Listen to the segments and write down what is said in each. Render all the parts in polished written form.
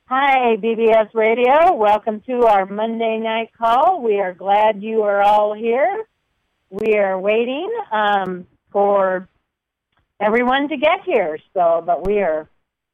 Hi, BBS Radio. Welcome to our Monday night call. We are glad you are all here. We are waiting for everyone to get here. But we are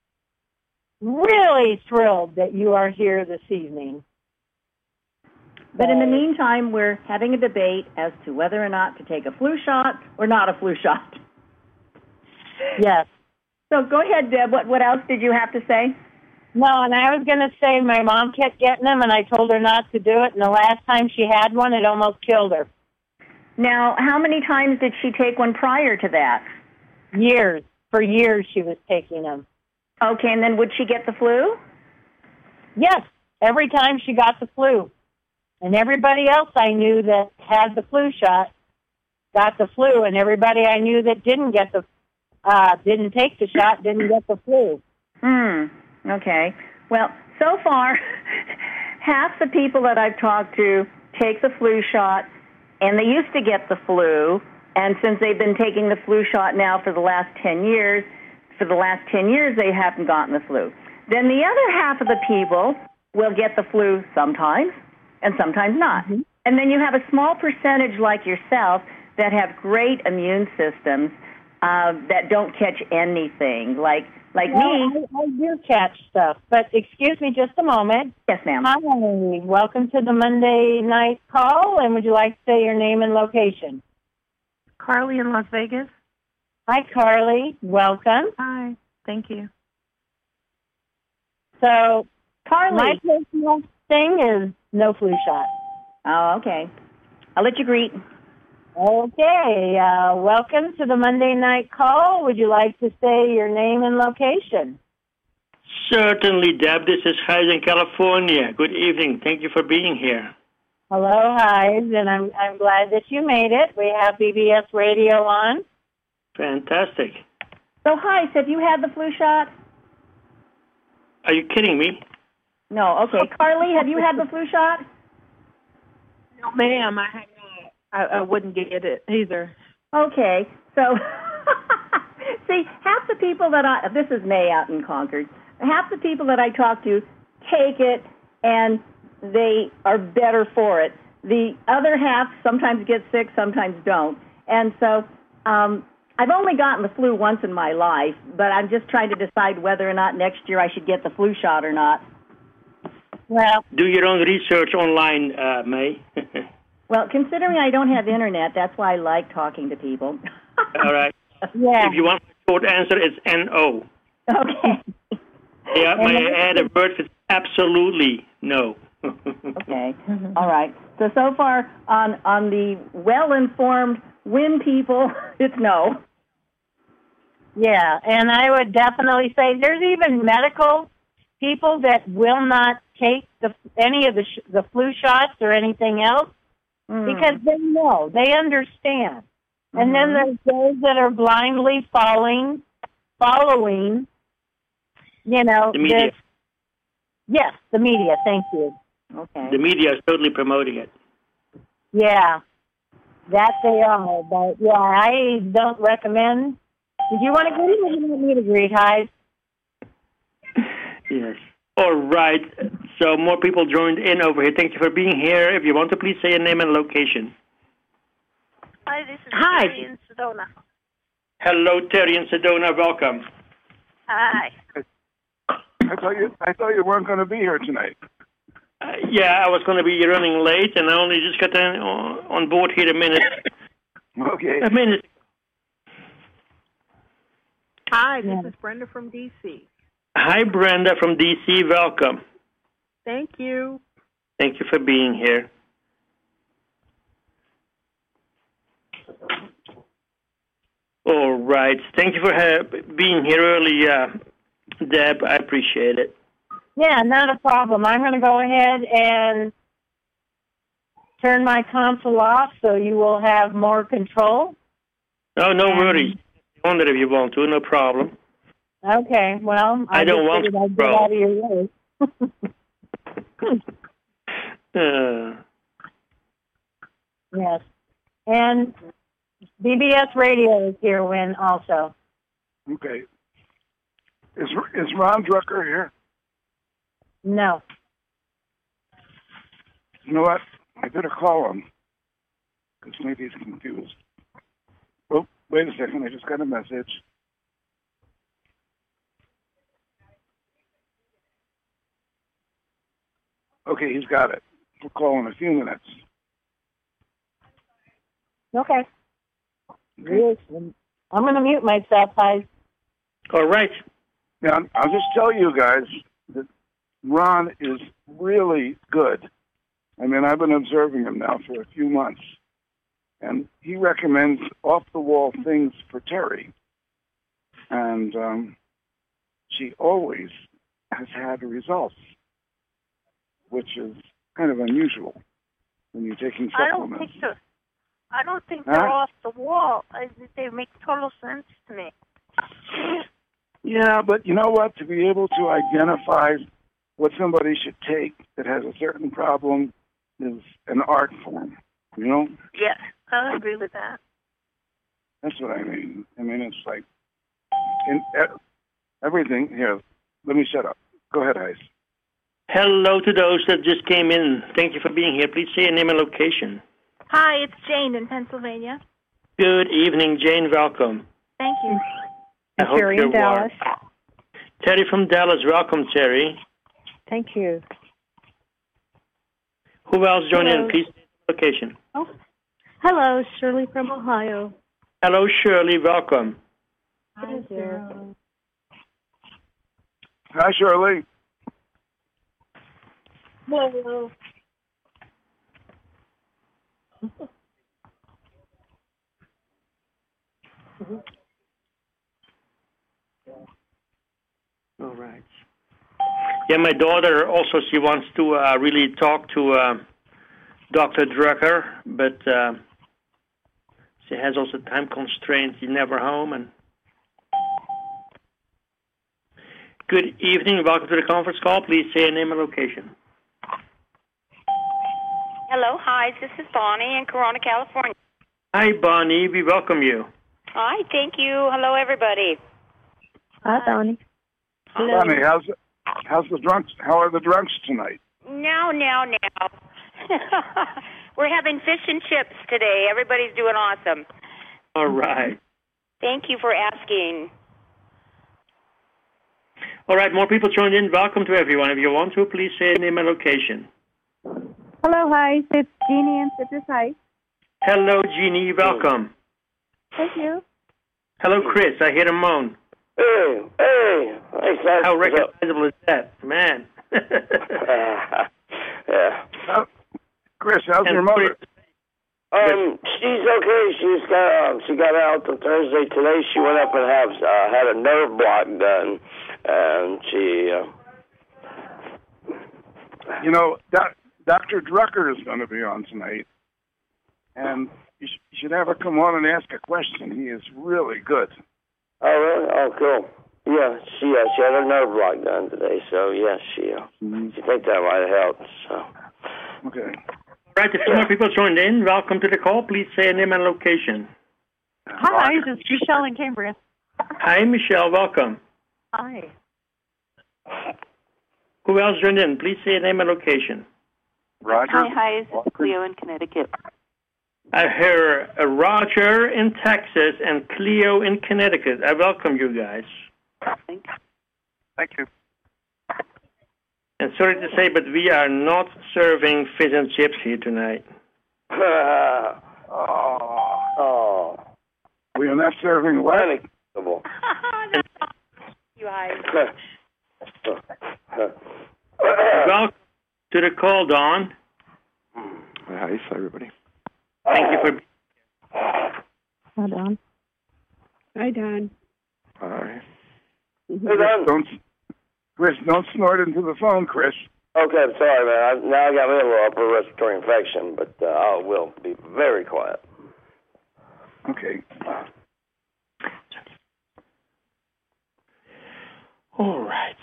really thrilled that you are here this evening. But in the meantime, we're having a debate as to whether or not to take a flu shot or not a flu shot. Yes. So go ahead, Deb. What else did you have to say? No, and I was going to say my mom kept getting them, and I told her not to do it, and the last time she had one, it almost killed her. Now, how many times did she take one prior to that? Years. For years she was taking them. Okay, and then would she get the flu? Yes, every time she got the flu. And everybody else I knew that had the flu shot got the flu, and everybody I knew that didn't take the shot didn't get the flu. Okay. Well, so far, half the people that I've talked to take the flu shot, and they used to get the flu, and since they've been taking the flu shot now for the last 10 years, they haven't gotten the flu. Then the other half of the people will get the flu sometimes, and sometimes not. Mm-hmm. And then you have a small percentage like yourself that have great immune systems that don't catch anything, like me. I do catch stuff, but excuse me just a moment. Yes, ma'am. Hi, welcome to the Monday night call, and would you like to say your name and location? Carly in Las Vegas. Hi, Carly. Welcome. Hi. Thank you. So, Carly, my personal thing is no flu shot. Oh, okay. I'll let you greet. Okay, welcome to the Monday night call. Would you like to say your name and location? Certainly, Deb. This is Hayes in California. Good evening. Thank you for being here. Hello, Hayes, and I'm glad that you made it. We have BBS Radio on. Fantastic. So, Hayes, have you had the flu shot? Are you kidding me? No. Okay. Carly, have you had the flu shot? No, ma'am. I have not. I wouldn't get it either. Okay, so see, half the people that this is May out in Concord, half the people that I talk to take it and they are better for it. The other half sometimes get sick, sometimes don't. And so I've only gotten the flu once in my life, but I'm just trying to decide whether or not next year I should get the flu shot or not. Well, do your own research online, May. Well, considering I don't have internet, that's why I like talking to people. All right. Yeah. If you want a short answer, it's NO. Okay. Yeah, may I add a word for absolutely no. Okay. All right. So far on the well-informed WIN people, it's no. Yeah, and I would definitely say there's even medical people that will not take any of the flu shots or anything else. Because they know, they understand. And then there's those that are blindly following, the media. Yes, the media, thank you. Okay. The media is totally promoting it. Yeah, that they are. But, yeah, I don't recommend. Did you want to greet or you want me to greet, Hyde? Yes. All right. So more people joined in over here. Thank you for being here. If you want to, please say your name and location. Hi, this is Terry in Sedona. Hello, Terry in Sedona. Welcome. Hi. I thought you weren't going to be here tonight. Yeah, I was going to be running late, and I only just got on board here a minute. Okay. A minute. Hi, this is Brenda from D.C. Hi, Brenda from D.C. Welcome. Thank you. Thank you for being here. All right. Thank you for being here early, Deb. I appreciate it. Yeah, not a problem. I'm going to go ahead and turn my console off so you will have more control. Oh, no worries. On it if you want to, no problem. Okay, well, I don't want to get out of your way. Yes. And BBS Radio is here when also. Okay. Is Ron Drucker here? No. You know what? I better call him because maybe he's confused. Oh, wait a second. I just got a message. Okay, he's got it. We'll call in a few minutes. Okay. Yes. I'm going to mute myself, guys. All right. Now, I'll just tell you guys that Ron is really good. I mean, I've been observing him now for a few months, and he recommends off-the-wall things for Terry. And she always has had results, which is kind of unusual when you're taking supplements. I don't think so. I don't think they're off the wall. They make total sense to me. Yeah, but you know what? To be able to identify what somebody should take that has a certain problem is an art form, you know? Yes, I agree with that. That's what I mean. I mean, it's like everything. Here, let me shut up. Go ahead, Ice. Hello to those that just came in. Thank you for being here. Please say your name and location. Hi, it's Jane in Pennsylvania. Good evening, Jane. Welcome. Thank you. I hope Terry you're in Dallas. warm. Terry from Dallas. Welcome, Terry. Thank you. Who else joined Hello. in? Please say your location. Oh, hello, Shirley from Ohio. Hello, Shirley. Welcome. Hi there. Hi, Shirley. Hello. All right. Yeah, my daughter also, she wants to really talk to Dr. Drucker, but she has also time constraints. She's never home. And good evening. Welcome to the conference call. Please say your name and location. Hello, hi, this is Bonnie in Corona, California. Hi, Bonnie. We welcome you. Hi, thank you. Hello, everybody. Hi, Bonnie. Bonnie, how's the drunks? How are the drunks tonight? Now. We're having fish and chips today. Everybody's doing awesome. All right. Thank you for asking. All right, more people joined in. Welcome to everyone. If you want to, please say your name and location. Hello, hi. It's Jeannie in Citrus Heights. Hello, Jeannie. Welcome. Thank you. Hello, Chris. I hear a moan. Hey. How recognizable is that? Man. Yeah. Chris, how's your mother? She's okay. She got out on Thursday. Today she went up and had a nerve block done, and she. You know, Dr. Drucker is going to be on tonight, and you should have her come on and ask a question. He is really good. Oh, really? Oh, cool. Yeah, she had a nerve block done today, so yeah, she think that might have helped. So. Okay. All right, a few more people joined in. Welcome to the call. Please say your name and location. Hi, it's Michelle in Cambria. Hi, Michelle. Welcome. Hi. Who else joined in? Please say your name and location. Roger. Hi, it's Cleo in Connecticut. I hear Roger in Texas and Cleo in Connecticut. I welcome you guys. Thank you. And sorry to say, but we are not serving fish and chips here tonight. Oh. We are not serving what? Unacceptable. You guys. Welcome to the call, Don. Hi, everybody. Thank you for. Hi, Don. Hi, Don. Hi. Chris, don't snort into the phone, Chris. Okay, I'm sorry, man. Now I got me a little upper respiratory infection, but I will be very quiet. Okay. All right.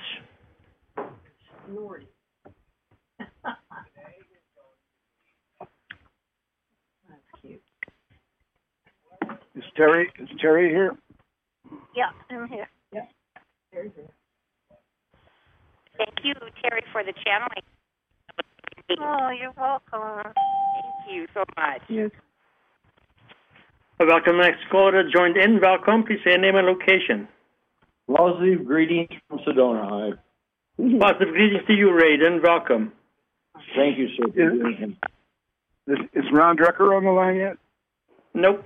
Is Terry here? Yeah, I'm here. Yeah. Terry's here. Thank you, Terry, for the channeling. Oh, you're welcome. Thank you so much. Yes. Welcome, next caller joined in. Welcome. Please say your name and location. Positive greetings from Sedona. Positive greetings to you, Raiden. Welcome. Thank you, sir. Is Ron Drucker on the line yet? Nope.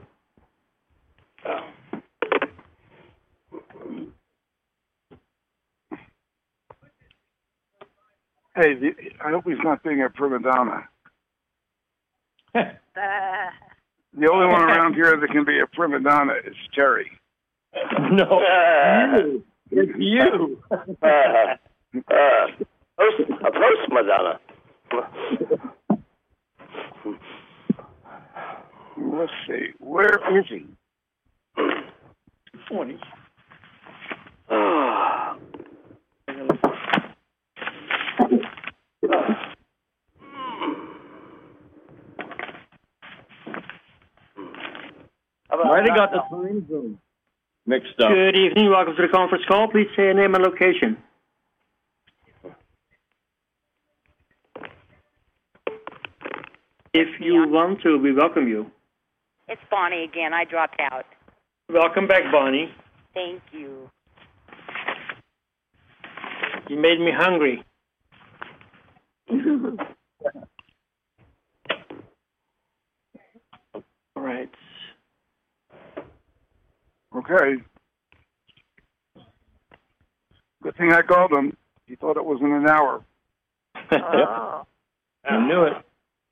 Hey, I hope he's not being a prima donna. The only one around here that can be a prima donna is Terry. No, you. It's you. A post Madonna. Let's see. Where is he? 20. Might have got the time zone mixed up. Good evening. Welcome to the conference call. Please say your name and location. If you want to, we welcome you. It's Bonnie again. I dropped out. Welcome back, Bonnie. Thank you. You made me hungry. All right. Okay. Good thing I called him. He thought it was in an hour. Oh. I knew it.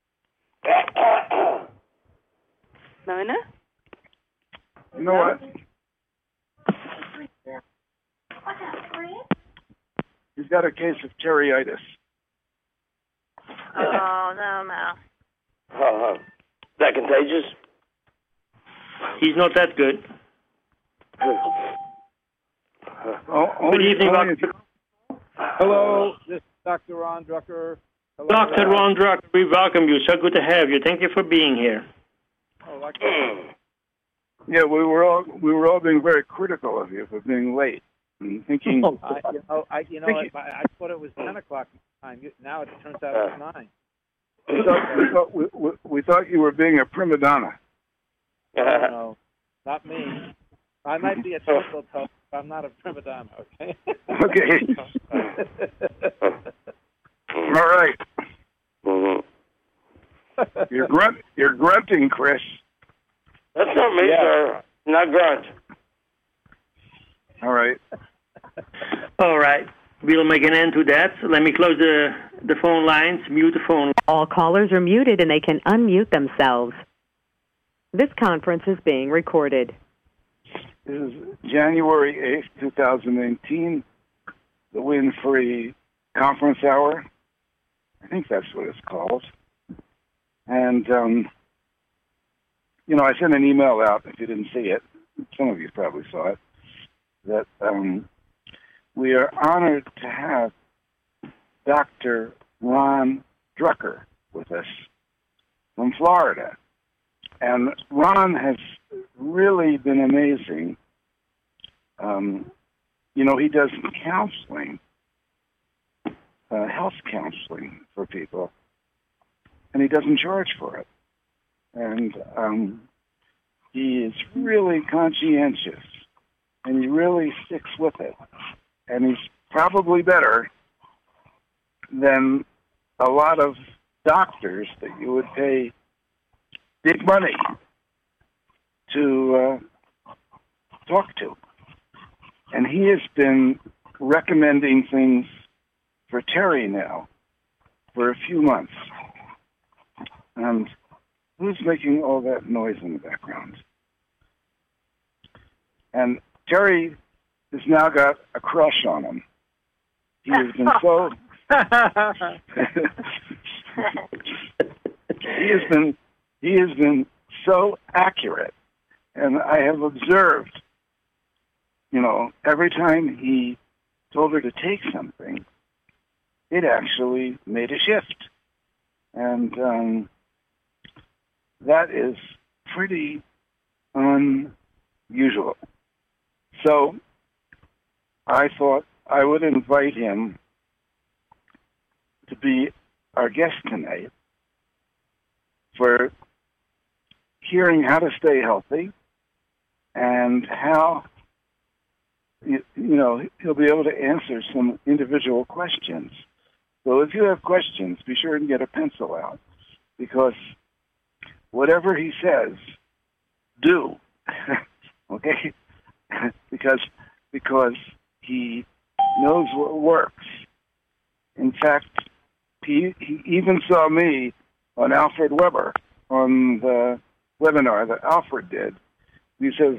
Mona? You know what? He's got a case of cherryitis. Oh, no. Is that contagious? He's not that good. Good evening, Doctor. Hello, this is Dr. Ron Drucker. Hello, Dr. Ron Drucker, we welcome you. So good to have you. Thank you for being here. Yeah, we were all being very critical of you for being late and thinking. I thought it was 10 o'clock time. Now it turns out it's 9. We thought you were being a prima donna. No, not me. I might be a total but I'm not a prima donna. Okay. Okay. All right. You're grunting, Chris. That's not me, sir. Not grunt. All right. All right. We'll make an end to that. Let me close the phone lines, mute the phone. All callers are muted and they can unmute themselves. This conference is being recorded. This is January 8th, 2018, the Winfrey Conference Hour. I think that's what it's called. And, I sent an email out, if you didn't see it. Some of you probably saw it. That we are honored to have Dr. Ron Drucker with us from Florida. And Ron has really been amazing. He does counseling, health counseling for people, and he doesn't charge for it. And he is really conscientious, and he really sticks with it. And he's probably better than a lot of doctors that you would pay big money to talk to. And he has been recommending things for Terry now for a few months. And who's making all that noise in the background? And Terry has now got a crush on him. He has been so... He has been so accurate. And I have observed, every time he told her to take something, it actually made a shift. And that is pretty unusual. So I thought I would invite him be our guest tonight for hearing how to stay healthy and how, he'll be able to answer some individual questions. So if you have questions, be sure and get a pencil out, because whatever he says, do. Okay? because he knows what works. In fact, he even saw me on Alfred Weber on the webinar that Alfred did. He says,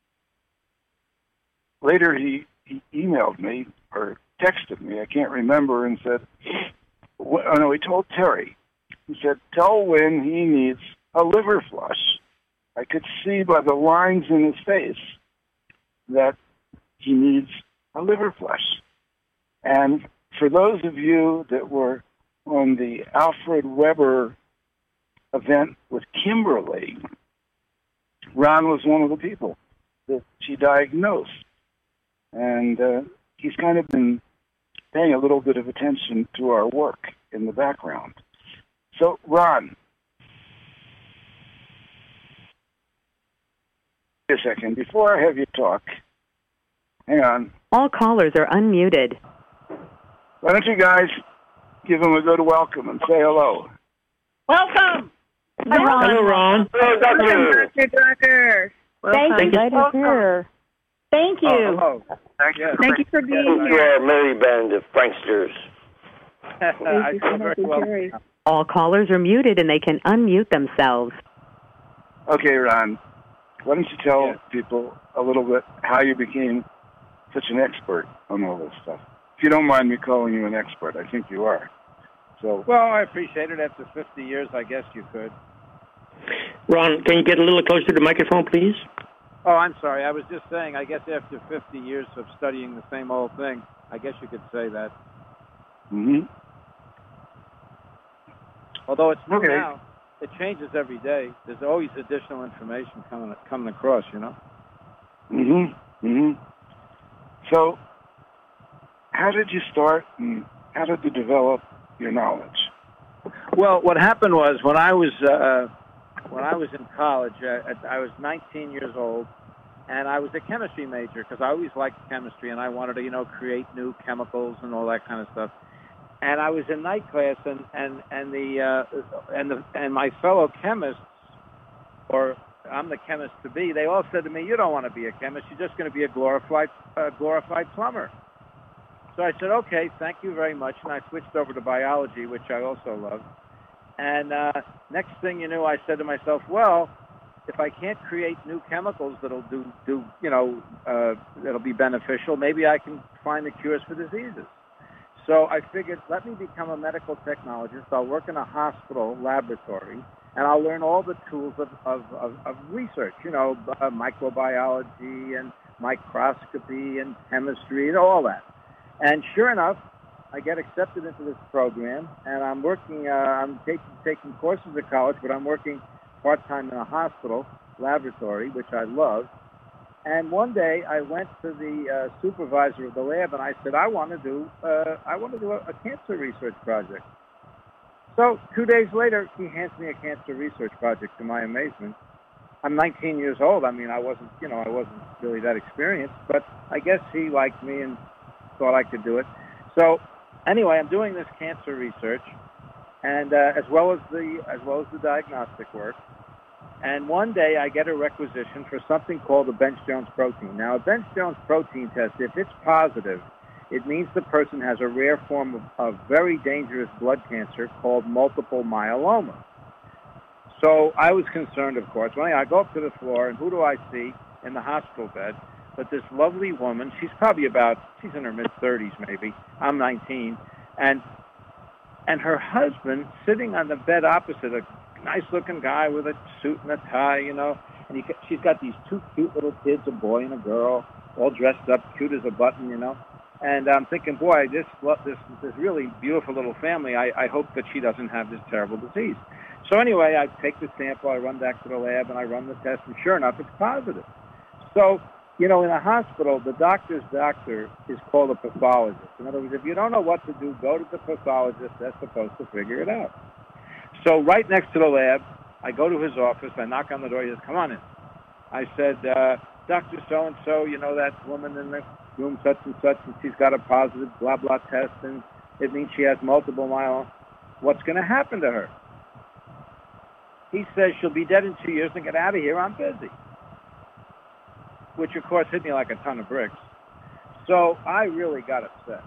later he emailed me or texted me, I can't remember, and said, he told Terry, he said, tell Win he needs a liver flush. I could see by the lines in his face that he needs a liver flush. And for those of you that were on the Alfred Weber event with Kimberly, Ron was one of the people that she diagnosed. And he's kind of been paying a little bit of attention to our work in the background. So, Ron, wait a second. Before I have you talk, hang on. All callers are unmuted. Why don't you guys give him a good welcome and say hello? Welcome. Hi, Ron. Hello, Ron. Hello, Dr. Drucker. Thank you. Glad to hear. Thank you. Hello. Thank you for being Welcome to here. our merry band of pranksters. I feel very well. All callers are muted and they can unmute themselves. Okay, Ron, why don't you tell people a little bit how you became such an expert on all this stuff? If you don't mind me calling you an expert, I think you are. So. Well, I appreciate it. After 50 years, I guess you could. Ron, can you get a little closer to the microphone, please? Oh, I'm sorry. I was just saying, I guess after 50 years of studying the same old thing, I guess you could say that. Mm-hmm. Although it's new now, it changes every day. There's always additional information coming across, Mm-hmm. Mm-hmm. So, how did you start and how did you develop your knowledge? Well, what happened was when I was in college, I was 19 years old, and I was a chemistry major because I always liked chemistry, and I wanted to, create new chemicals and all that kind of stuff. And I was in night class, and my fellow chemists, or I'm the chemist to be, they all said to me, "You don't want to be a chemist. You're just going to be a glorified plumber." So I said, "Okay, thank you very much," and I switched over to biology, which I also love. And next thing you knew, I said to myself, well, if I can't create new chemicals that'll that'll be beneficial, maybe I can find the cures for diseases. So I figured, let me become a medical technologist. I'll work in a hospital laboratory, and I'll learn all the tools of research, microbiology and microscopy and chemistry and all that. And sure enough, I get accepted into this program, and I'm working, I'm taking courses at college, but I'm working part-time in a hospital laboratory, which I love. And one day I went to the supervisor of the lab, and I said, I want to do a cancer research project. So 2 days later, he hands me a cancer research project, to my amazement. I'm 19 years old. I mean, I wasn't really that experienced, but I guess he liked me and thought I could do it. So anyway, I'm doing this cancer research, and as well as the diagnostic work. And one day I get a requisition for something called a Bench-Jones protein. Now, a Bench-Jones protein test, if it's positive, it means the person has a rare form of very dangerous blood cancer called multiple myeloma. So I was concerned, of course. Well, I go up to the floor, and who do I see in the hospital bed? But this lovely woman, she's in her mid-30s maybe. I'm 19. And her husband sitting on the bed opposite, a nice-looking guy with a suit and a tie, and she's got these two cute little kids, a boy and a girl, all dressed up, cute as a button, And I'm thinking, boy, this really beautiful little family, I hope that she doesn't have this terrible disease. So anyway, I take the sample, I run back to the lab, and I run the test, and sure enough, it's positive. So in a hospital, the doctor's doctor is called a pathologist. In other words, if you don't know what to do, go to the pathologist. They're supposed to figure it out. So right next to the lab, I go to his office. I knock on the door. He says, come on in. I said, Dr. So-and-so, that woman in the room such and such, and she's got a positive blah, blah test, and it means she has multiple myeloma. What's going to happen to her? He says she'll be dead in 2 years and get out of here. I'm busy. Which, of course, hit me like a ton of bricks. So I really got upset.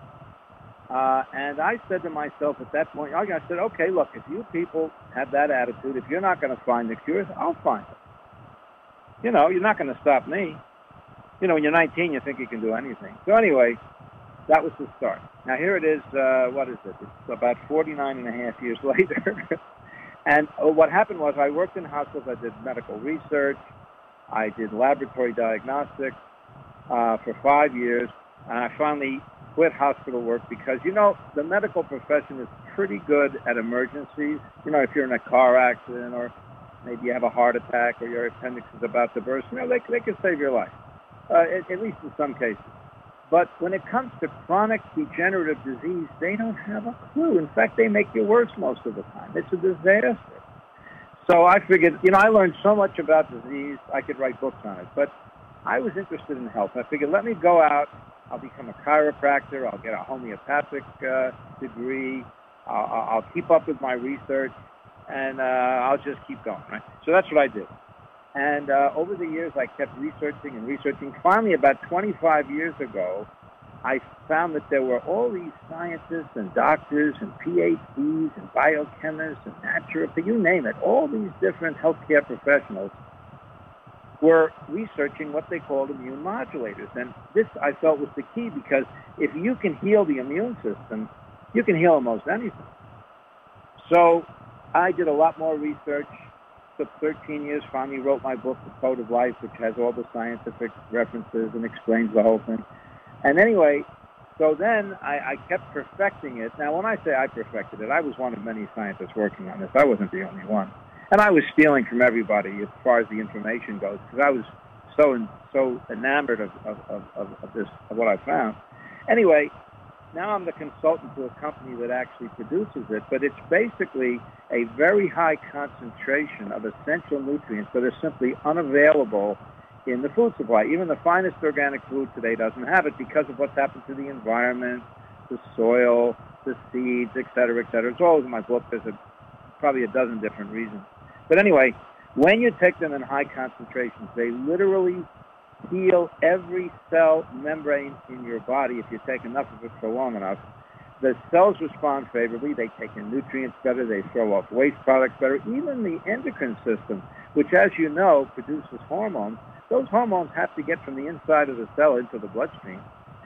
And I said to myself at that point, I said, okay, look, if you people have that attitude, if you're not going to find the cures, I'll find them. You're not going to stop me. When you're 19, you think you can do anything. So anyway, that was the start. Now here it is, what is it? It's about 49 and a half years later. And what happened was I worked in hospitals. I did medical research. I did laboratory diagnostics for 5 years. And I finally quit hospital work because, the medical profession is pretty good at emergencies. If you're in a car accident or maybe you have a heart attack or your appendix is about to burst, they can save your life, at least in some cases. But when it comes to chronic degenerative disease, they don't have a clue. In fact, they make you worse most of the time. It's a disaster. So I figured, I learned so much about disease, I could write books on it. But I was interested in health. I figured, let me go out. I'll become a chiropractor. I'll get a homeopathic degree. I'll keep up with my research, and I'll just keep going, right? So that's what I did. And over the years, I kept researching and researching. Finally, about 25 years ago, I found that there were all these scientists and doctors and PhDs and biochemists and naturopaths, you name it, all these different healthcare professionals were researching what they called immune modulators. And this, I felt, was the key, because if you can heal the immune system, you can heal almost anything. So I did a lot more research. Took 13 years, finally wrote my book, The Code of Life, which has all the scientific references and explains the whole thing. And anyway, so then I kept perfecting it. Now, when I say I perfected it, I was one of many scientists working on this. I wasn't the only one. And I was stealing from everybody as far as the information goes, because I was so enamored of what I found. Anyway, now I'm the consultant to a company that actually produces it, but it's basically a very high concentration of essential nutrients that are simply unavailable in the food supply. Even the finest organic food today doesn't have it because of what's happened to the environment, the soil, the seeds, et cetera, et cetera. It's all in my book. There's probably a dozen different reasons. But anyway, when you take them in high concentrations, they literally heal every cell membrane in your body if you take enough of it for long enough. The cells respond favorably. They take in nutrients better. They throw off waste products better. Even the endocrine system, which, as you know, produces hormones, those hormones have to get from the inside of the cell into the bloodstream.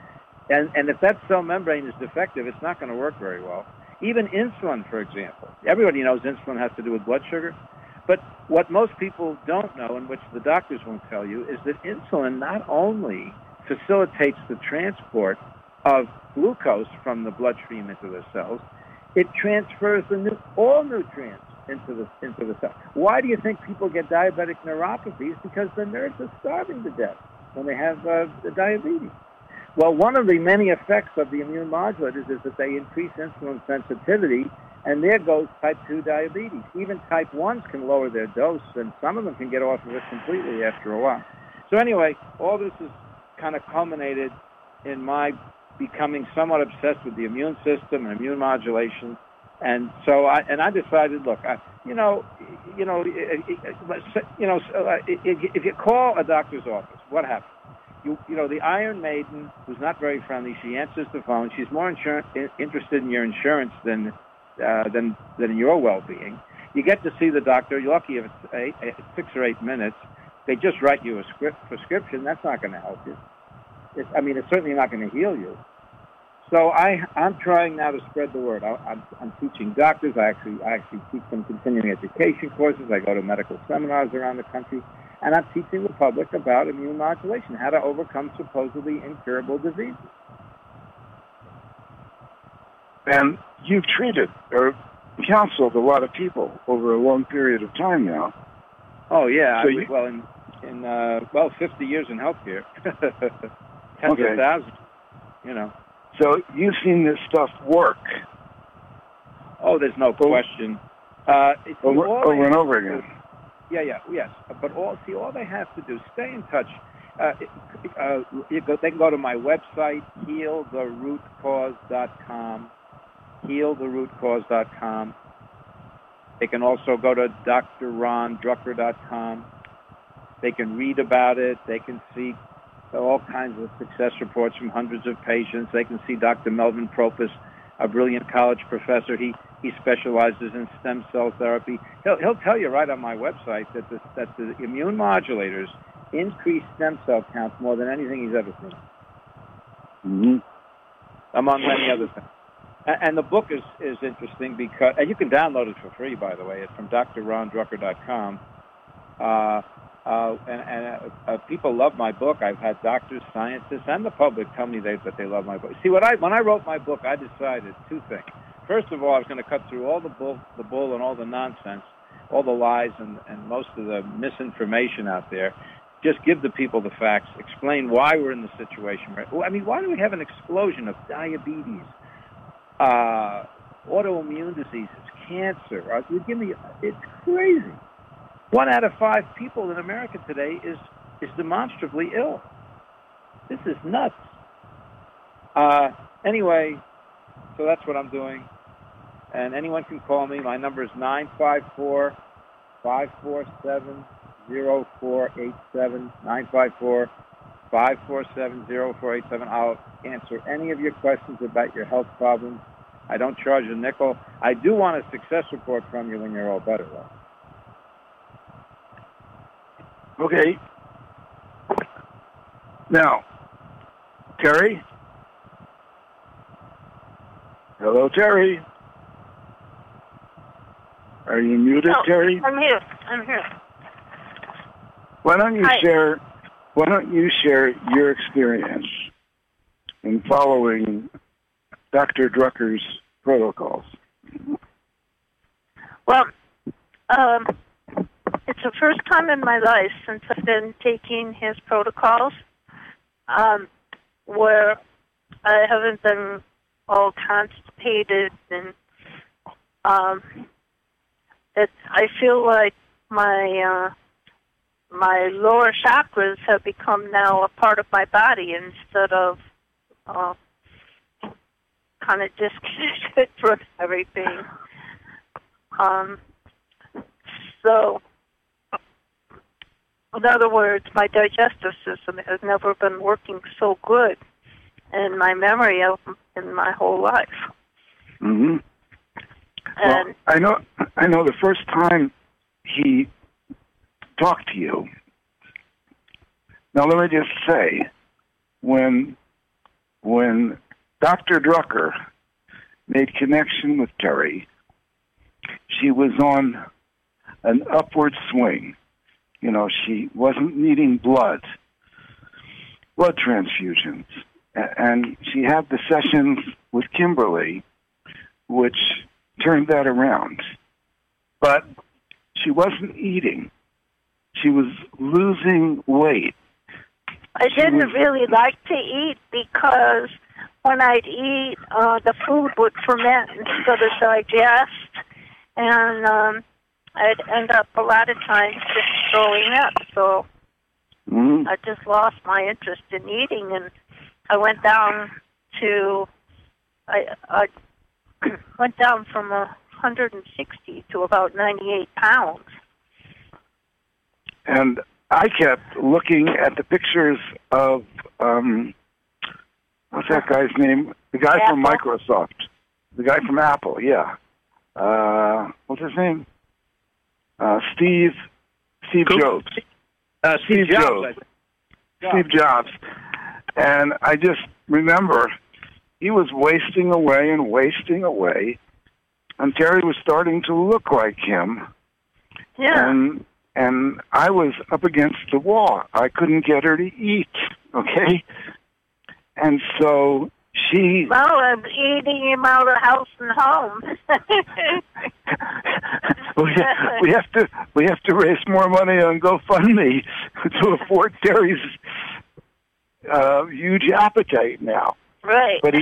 And if that cell membrane is defective, it's not going to work very well. Even insulin, for example. Everybody knows insulin has to do with blood sugar. But what most people don't know, and which the doctors won't tell you, is that insulin not only facilitates the transport of glucose from the bloodstream into the cells, it transfers all nutrients into the cell. Why do you think people get diabetic neuropathies? Because the nerves are starving to death when they have the diabetes. Well, one of the many effects of the immune modulators is that they increase insulin sensitivity, and there goes type 2 diabetes. Even type 1s can lower their dose, and some of them can get off of it completely after a while. So anyway, all this is kind of culminated in my becoming somewhat obsessed with the immune system and immune modulation. And so I decided, look, if you call a doctor's office, what happens? The Iron Maiden, who's not very friendly, she answers the phone. She's more interested in your insurance than in your well-being. You get to see the doctor. You're lucky if it's 6 or 8 minutes. They just write you a prescription. That's not going to help you. It's certainly not going to heal you. So I'm trying now to spread the word. I'm teaching doctors. I actually teach them continuing education courses. I go to medical seminars around the country. And I'm teaching the public about immune modulation, how to overcome supposedly incurable diseases. And you've treated or counseled a lot of people over a long period of time now. Oh, yeah. So in 50 years in healthcare. Tens of thousands, you know. So you've seen this stuff work. Oh, there's no question. Over and over again. Yes. But all they have to do, stay in touch. They can go to my website, healtherootcause.com, healtherootcause.com. They can also go to drrondrucker.com. They can read about it. They can see all kinds of success reports from hundreds of patients. They can see Dr. Melvin Propus, a brilliant college professor. He specializes in stem cell therapy. He'll tell you right on my website that the immune modulators increase stem cell counts more than anything he's ever seen. Mm-hmm. Among many other things. And the book is interesting because, and you can download it for free, by the way. It's from drrondrucker.com. People love my book. I've had doctors, scientists, and the public tell me that they love my book. See, when I wrote my book, I decided two things. First of all, I was going to cut through all the bull and all the nonsense, all the lies and most of the misinformation out there. Just give the people the facts. Explain why we're in the situation. I mean, why do we have an explosion of diabetes, autoimmune diseases, cancer? It's crazy. 1 out of 5 people in America today is demonstrably ill. This is nuts. Anyway, so that's what I'm doing. And anyone can call me. My number is 954-547-0487, 954-547-0487. I'll answer any of your questions about your health problems. I don't charge a nickel. I do want a success report from you when you're all better, though. Okay. Now, Terry? Hello, Terry. Are you muted, Terry? I'm here. Why don't you share your experience in following Dr. Drucker's protocols? Well, it's the first time in my life since I've been taking his protocols where I haven't been all constipated and I feel like my lower chakras have become now a part of my body instead of kind of disconnected from everything. So, in other words, my digestive system has never been working so good in my memory of in my whole life. Mm-hmm. And well, I know the first time he talked to you. Now, let me just say, when Dr. Drucker made connection with Terry, she was on an upward swing. You know, she wasn't needing blood transfusions. And she had the sessions with Kimberly, which turned that around. But she wasn't eating. She was losing weight. I didn't really like to eat because when I'd eat, the food would ferment instead of digest. And I'd end up a lot of times just throwing up. So I just lost my interest in eating, and I went down to I went down from 160 to about 98 pounds. And I kept looking at the pictures of what's that guy's name? The guy from Microsoft. The guy from Apple, yeah. What's his name? Steve Jobs. Steve Jobs. Steve Jobs. And I just remember he was wasting away, and Terry was starting to look like him. Yeah. And I was up against the wall. I couldn't get her to eat, okay? And so she. Well, I'm eating him out of house and home. we have to raise more money on GoFundMe to afford Terry's huge appetite now. Right. But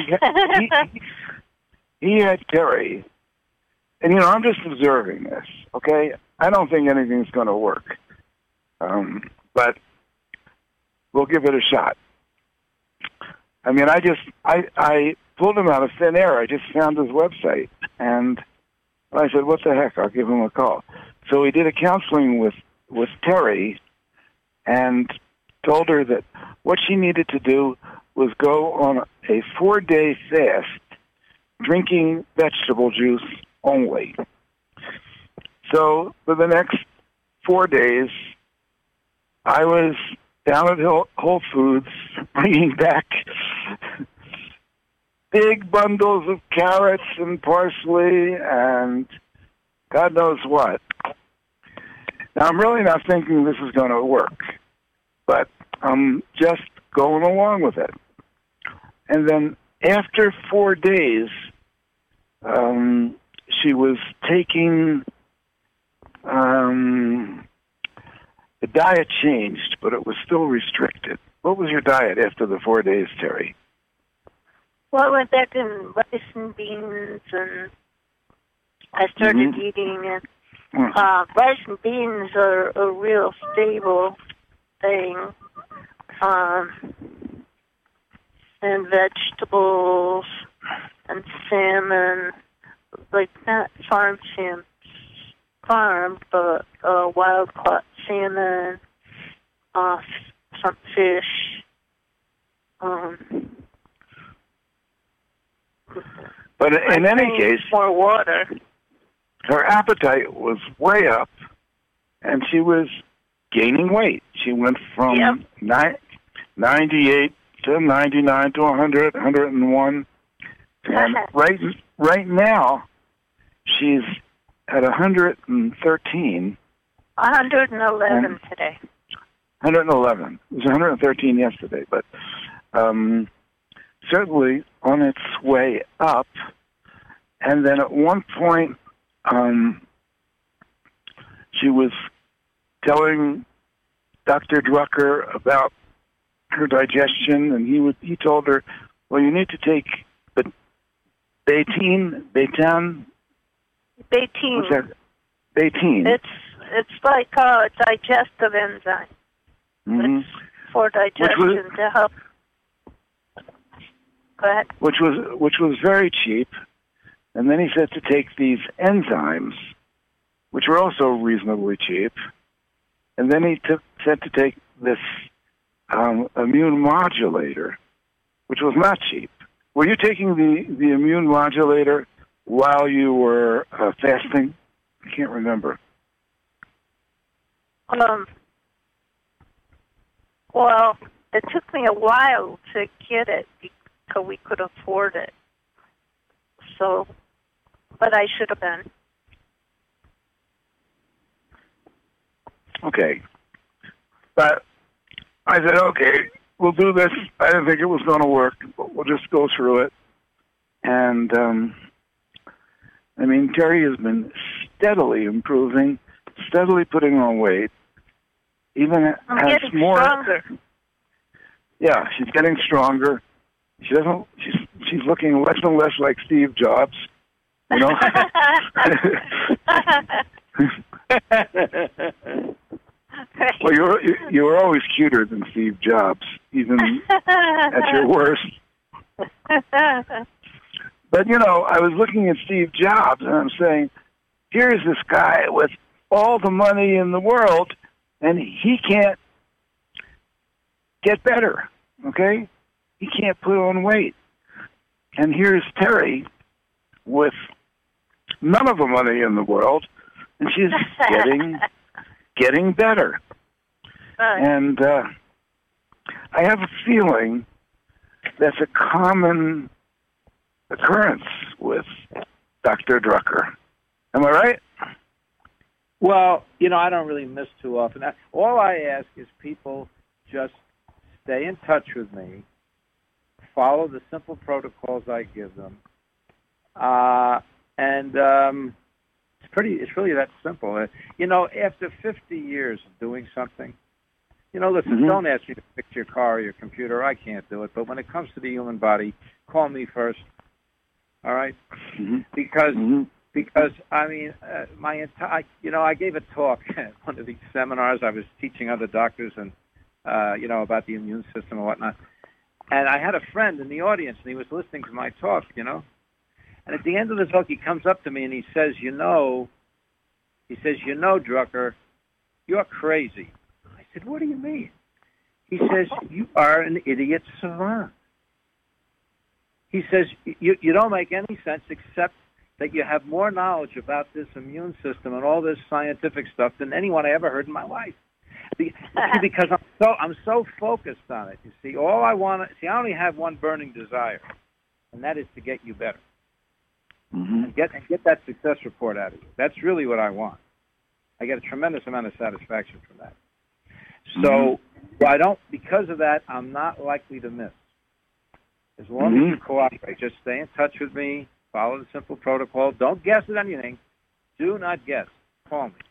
he had Terry, and I'm just observing this. Okay, I don't think anything's going to work, but we'll give it a shot. I mean, I pulled him out of thin air. I just found his website, and I said, "What the heck? I'll give him a call." So we did a counseling with Terry, and told her that what she needed to do was go on a 4-day fast, drinking vegetable juice only. So for the next 4 days, I was down at Whole Foods bringing back big bundles of carrots and parsley and God knows what. Now, I'm really not thinking this is going to work, but I'm just going along with it. And then after 4 days, she was taking, the diet changed, but it was still restricted. What was your diet after the 4 days, Terry? Well, I went back in rice and beans, and I started eating it. Rice and beans are a real stable thing. And vegetables and salmon, like not farmed salmon, but wild caught salmon, some fish. But in any case, more water. Her appetite was way up, and she was gaining weight. She went from 98 to 99 to 100, 101. And right now, she's at 113. 111 today. 111. It was 113 yesterday, but certainly on its way up. And then at one point, she was telling Dr. Drucker about her digestion, and he told her, well, you need to take Betaine. Betaine. What's that? Betaine. It's like a digestive enzyme. It's for digestion to help. Go ahead. Which was very cheap. And then he said to take these enzymes, which were also reasonably cheap. And then he said to take this immune modulator, which was not cheap. Were you taking the immune modulator while you were fasting? I can't remember. Well, it took me a while to get it because we could afford it. So, but I should have been. Okay. But I said, okay, we'll do this. I didn't think it was going to work, but we'll just go through it. And, I mean, Terry has been steadily improving, steadily putting on weight. Even I'm getting stronger. Yeah, she's getting stronger. She's looking less and less like Steve Jobs, you know. Well, you were always cuter than Steve Jobs, even at your worst. But I was looking at Steve Jobs, and I'm saying, here's this guy with all the money in the world, and he can't get better. Okay. He can't put on weight. And here's Terry with none of the money in the world, and she's getting better. And I have a feeling that's a common occurrence with Dr. Drucker. Am I right? Well, I don't really miss too often. All I ask is people just stay in touch with me, follow the simple protocols I give them. It's really that simple. After 50 years of doing something, listen, don't ask me to fix your car or your computer. I can't do it. But when it comes to the human body, call me first. All right? Because I mean, I gave a talk at one of these seminars. I was teaching other doctors and about the immune system and whatnot. And I had a friend in the audience, and he was listening to my talk, And at the end of the talk, he comes up to me and he says, Drucker, you're crazy. I said, what do you mean? He says, you are an idiot savant. He says, you don't make any sense except that you have more knowledge about this immune system and all this scientific stuff than anyone I ever heard in my life. Because I'm so focused on it. You see, I only have one burning desire, and that is to get you better. And get that success report out of you. That's really what I want. I get a tremendous amount of satisfaction from that. So because of that, I'm not likely to miss. As long as you cooperate, just stay in touch with me, follow the simple protocol. Don't guess at anything. Do not guess. Call me.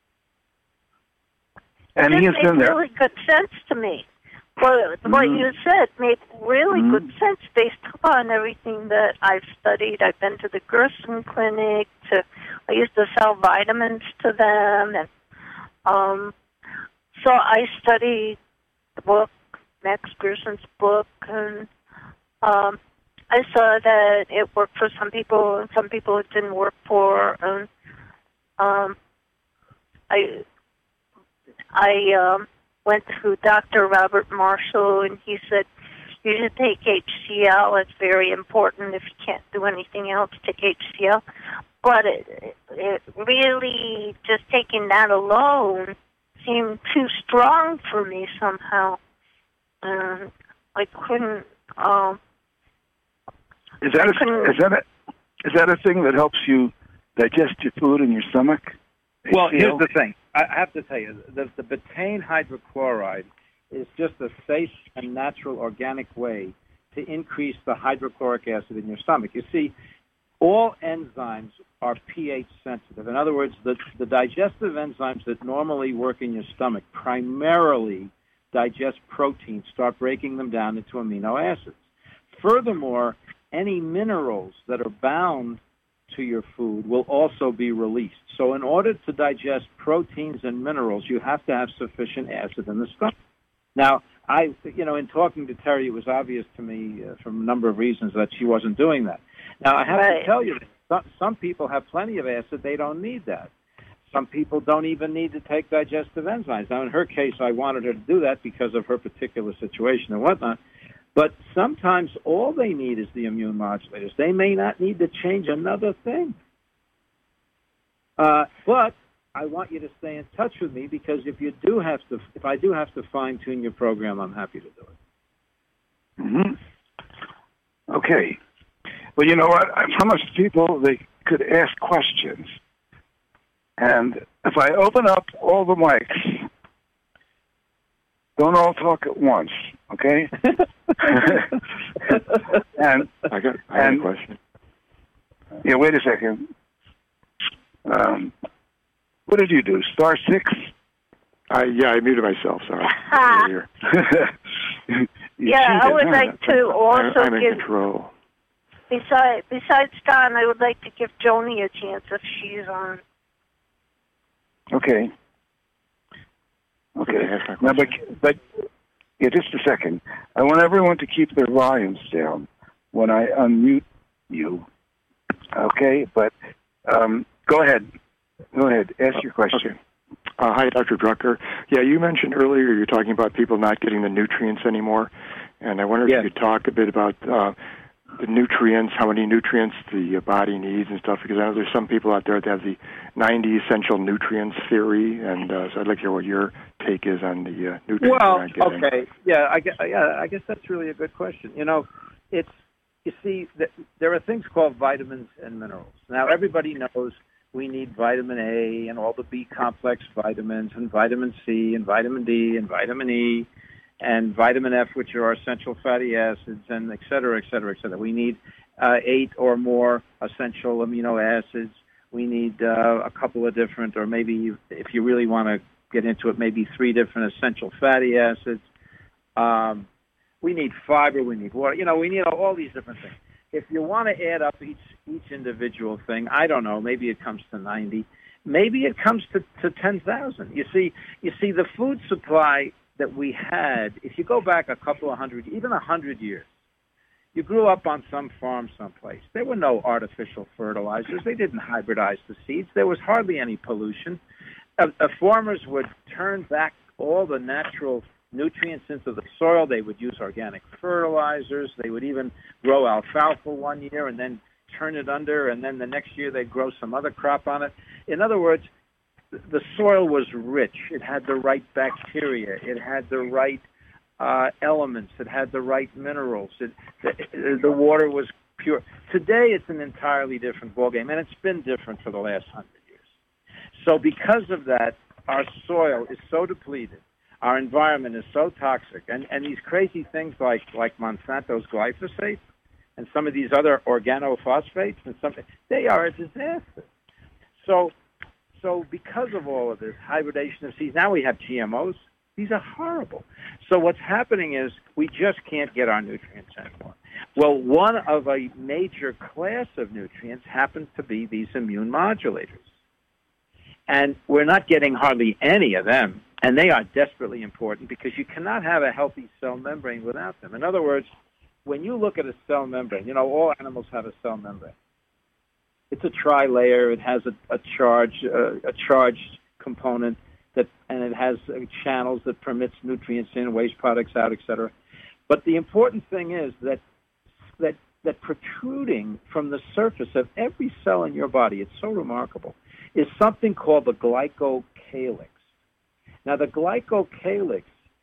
And it made really good sense to me. What you said made really good sense based upon everything that I've studied. I've been to the Gerson Clinic. I used to sell vitamins to them, and so I studied the book, Max Gerson's book, and I saw that it worked for some people, and some people it didn't work for. And I went to Dr. Robert Marshall, and he said, you should take HCl. It's very important. If you can't do anything else, take HCl. But it really, just taking that alone seemed too strong for me somehow. I couldn't... Is that a thing that helps you digest your food in your stomach? Well, here's the thing. I have to tell you, the betaine hydrochloride is just a safe and natural organic way to increase the hydrochloric acid in your stomach. You see, all enzymes are pH sensitive. In other words, the digestive enzymes that normally work in your stomach primarily digest proteins, start breaking them down into amino acids. Furthermore, any minerals that are bound to your food will also be released. So in order to digest proteins and minerals, you have to have sufficient acid in the stomach. Now, in talking to Terry, it was obvious to me from a number of reasons that she wasn't doing that. Now, I have to tell you, some people have plenty of acid. They don't need that. Some people don't even need to take digestive enzymes. Now, in her case, I wanted her to do that because of her particular situation and whatnot. But sometimes all they need is the immune modulators. They may not need to change another thing. But I want you to stay in touch with me, because if I do have to fine tune your program, I'm happy to do it. Okay. Well, you know what? I promised people they could ask questions. And if I open up all the mics, don't all talk at once, okay? And I got a question. Yeah, wait a second. What did you do? Star 6? Yeah, I muted myself. Sorry. Yeah, I would like to also I'm in give. control. Besides Don, I would like to give Joni a chance if she's on. Okay. Now, but yeah, just a second. I want everyone to keep their volumes down when I unmute you. Okay, but go ahead. Go ahead. Ask your question. Okay. Hi, Dr. Drucker. Yeah, you mentioned earlier you're talking about people not getting the nutrients anymore, and I wonder if you could talk a bit about the nutrients, how many nutrients the body needs and stuff, because I know there's some people out there that have the 90 essential nutrients theory, and so I'd like to hear what your take is on the nutrients we're not getting. Okay. Yeah, I guess that's really a good question. You see, there are things called vitamins and minerals. Now, everybody knows we need vitamin A and all the B complex vitamins and vitamin C and vitamin D and vitamin E and vitamin F, which are essential fatty acids, and et cetera, et cetera, et cetera. We need 8 or more essential amino acids. We need a couple of different, or maybe if you really want to get into it, maybe 3 different essential fatty acids. We need fiber. We need water. We need all these different things. If you want to add up each individual thing, I don't know. Maybe it comes to 90. Maybe it comes to 10,000. You see, the food supply that we had, if you go back a couple of hundred, even 100 years, you grew up on some farm someplace. There were no artificial fertilizers. They didn't hybridize the seeds. There was hardly any pollution. Farmers would turn back all the natural nutrients into the soil. They would use organic fertilizers. They would even grow alfalfa one year and then turn it under, and then the next year they'd grow some other crop on it. In other words, the soil was rich. It had the right bacteria. It had the right elements. It had the right minerals. The water was pure. Today, it's an entirely different ballgame, and it's been different for the last 100 years. So because of that, our soil is so depleted. Our environment is so toxic. And these crazy things like Monsanto's glyphosate and some of these other organophosphates, they are a disaster. So because of all of this, hybridation of seeds, now we have GMOs. These are horrible. So what's happening is we just can't get our nutrients anymore. Well, one of a major class of nutrients happens to be these immune modulators. And we're not getting hardly any of them, and they are desperately important because you cannot have a healthy cell membrane without them. In other words, when you look at a cell membrane, all animals have a cell membrane. It's a tri-layer. It has a charged component and it has channels that permits nutrients in, waste products out, etc. But the important thing is that protruding from the surface of every cell in your body, it's so remarkable, is something called the glycocalyx. Now, the glycocalyx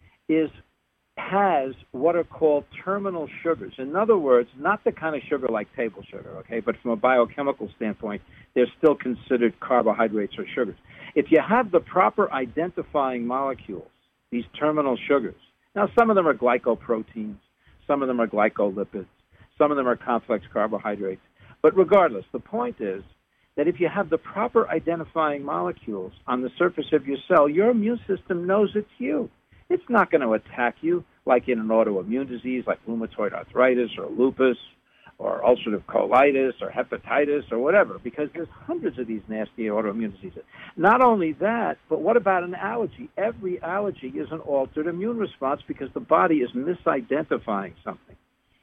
has what are called terminal sugars. In other words, not the kind of sugar like table sugar, okay, but from a biochemical standpoint, they're still considered carbohydrates or sugars. If you have the proper identifying molecules, these terminal sugars, now some of them are glycoproteins, some of them are glycolipids, some of them are complex carbohydrates, but regardless, the point is that if you have the proper identifying molecules on the surface of your cell, your immune system knows it's you. It's not going to attack you like in an autoimmune disease like rheumatoid arthritis or lupus or ulcerative colitis or hepatitis or whatever, because there's hundreds of these nasty autoimmune diseases. Not only that, but what about an allergy? Every allergy is an altered immune response because the body is misidentifying something.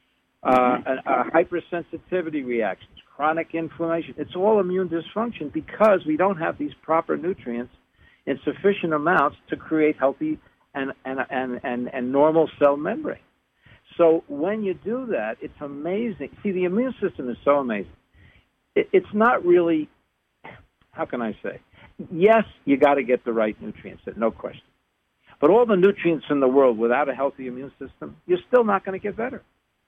Hypersensitivity reactions, chronic inflammation, it's all immune dysfunction because we don't have these proper nutrients in sufficient amounts to create healthy and normal cell membrane. So when you do that, it's amazing. See, the immune system is so amazing. It's not really, how can I say? Yes, you got to get the right nutrients, no question. But all the nutrients in the world without a healthy immune system, you're still not going to get better.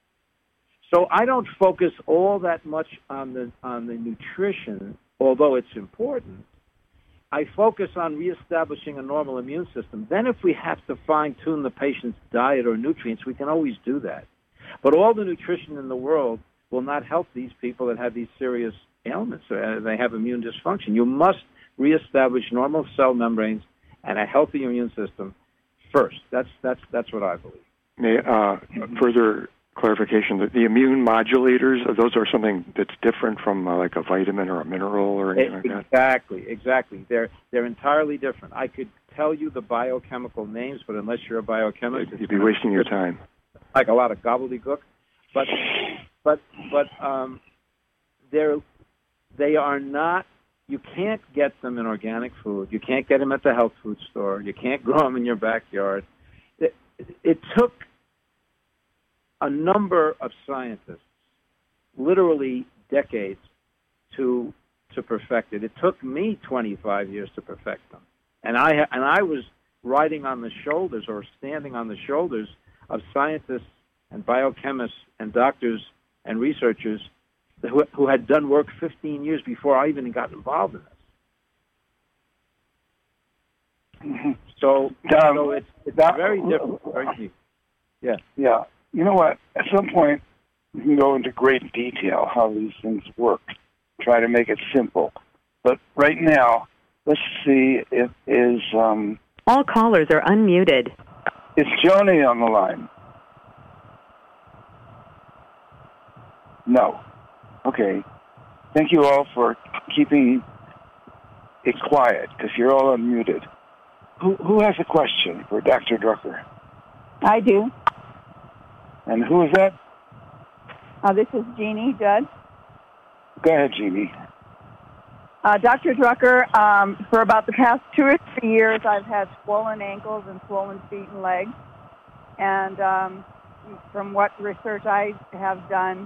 So I don't focus all that much on the nutrition, although it's important. I focus on reestablishing a normal immune system. Then if we have to fine-tune the patient's diet or nutrients, we can always do that. But all the nutrition in the world will not help these people that have these serious ailments. They have immune dysfunction. You must reestablish normal cell membranes and a healthy immune system first. That's what I believe. Further clarification, the immune modulators, those are something that's different from like a vitamin or a mineral or anything like that? Exactly. They're entirely different. I could tell you the biochemical names, but unless you're a biochemist, you'd be wasting your time. Like a lot of gobbledygook. But they are not. You can't get them in organic food. You can't get them at the health food store. You can't grow them in your backyard. It took a number of scientists, literally decades, to perfect it. It took me 25 years to perfect them, and I was riding on the shoulders or standing on the shoulders of scientists and biochemists and doctors and researchers who had done work 15 years before I even got involved in this. So it's very different. Very deep. Yeah. Yeah. You know what? At some point, we can go into great detail how these things work. Try to make it simple. But right now, let's see if is all callers are unmuted. Is Joni on the line? No. Okay. Thank you all for keeping it quiet, because you're all unmuted. Who has a question for Dr. Drucker? I do. And who is that? This is Jeannie Judd. Go ahead, Jeannie. Dr. Drucker, for about the past 2 or 3 years, I've had swollen ankles and swollen feet and legs. And from what research I have done,